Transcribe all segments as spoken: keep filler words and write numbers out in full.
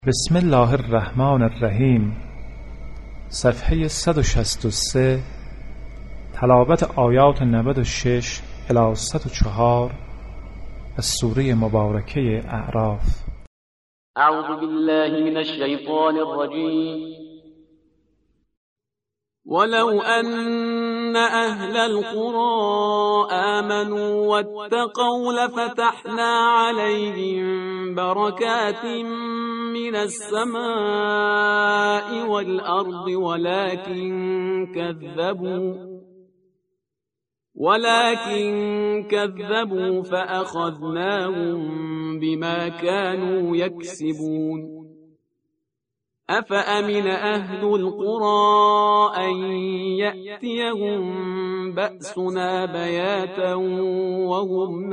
بسم الله الرحمن الرحیم. صفحه صد و شصت و سه، تلاوت آیات نود و شش الی صد و چهار از سوره مبارکه اعراف. اعوذ بالله من الشیطان الرجیم. ولو أن أهل القرى آمنوا واتقوا لفتحنا عليهم بركات من السماء والأرض ولكن كذبوا ولكن كذبوا فأخذناهم بما كانوا يكسبون. أفأمن أهل القرى أن يأتيهم بأسنا بياتا وهم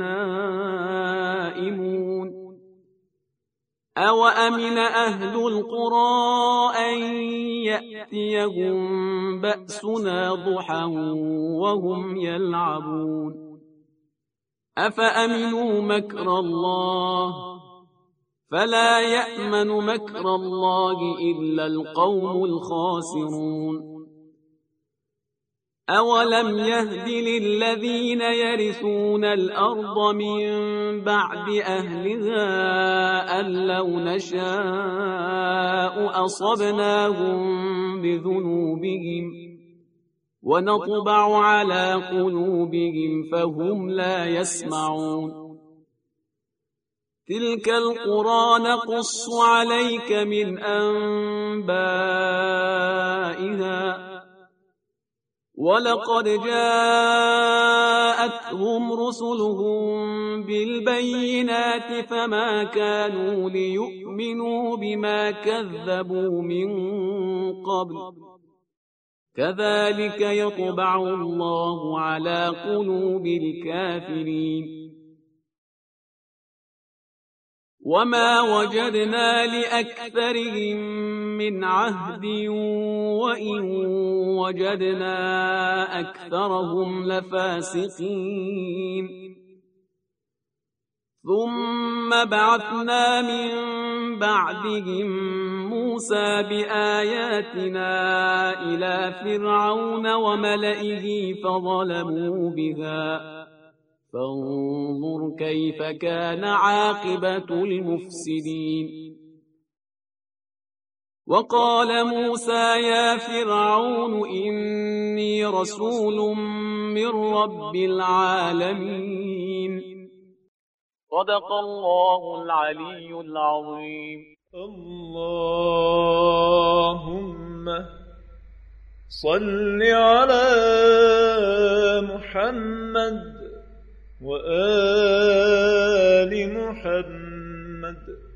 نائمون. أو أمن أهل القرى أن يأتيهم بأسنا ضحى وهم يلعبون. أفأمنوا مكر الله فلا يأمن مكر الله إلا القوم الخاسرون. أولم يهد للذين يرثون الأرض من بعد أهلها أن لو نشاء أصبناهم بذنوبهم ونطبع على قلوبهم فهم لا يسمعون. تلك القرى نقص عليك من أنبائها ولقد جاءتهم رسلهم بالبينات فما كانوا ليؤمنوا بما كذبوا من قبل كذلك يطبع الله على قلوب الكافرين. وما وجدنا لأكثرهم من عهد وإن وجدنا أكثرهم لفاسقين. ثم بعثنا من بعدهم موسى بآياتنا إلى فرعون وملئه فظلموا بها فانظر كيف كان عاقبة المفسدين. وقال موسى يا فرعون إني رسول من رب العالمين. صدق الله العلي العظيم. اللهم صل على محمد وآل محمد.